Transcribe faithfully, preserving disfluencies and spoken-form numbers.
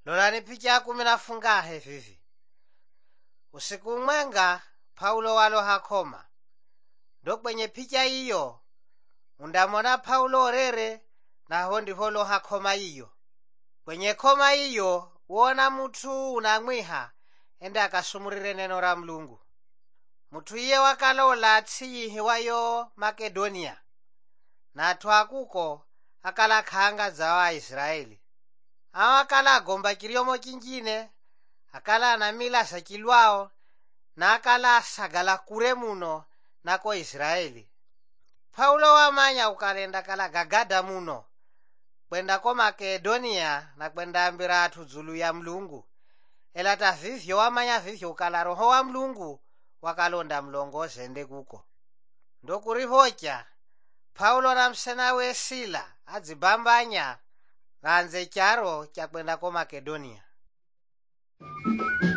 Lolani picha kumi na fungahe vivi. Usiku mwenga Paulo waloha Koma. Ndo kwenye picha hiyo undamona Paulo orere naho ndiho loha Koma hiyo. Kwenye Koma hiyo wona mutu unamwiha ende akasumurire neno la Mlungu. Mutu iye wakalola tsiyihiwayo Makedonia na atwa kuko akala khanga za Waisraeli. Awa akala agomba chiliomo chinjine akala anamila sakilwao na akala asagala kure muno nako Israeli. Paulo wamanya ukalenda kala gagada muno kwenda ko Makedonia na kwenda ambira atu dzulu ya Mlungu. Ela ta vivyo wamanya vivyo ukala Roho wa Mlungu wakalonda mlongoze ende kuko. Ndo kurihocha Paulo na msenawe Sila adzibambanya ganze charo cha kwenda ko Makedonia.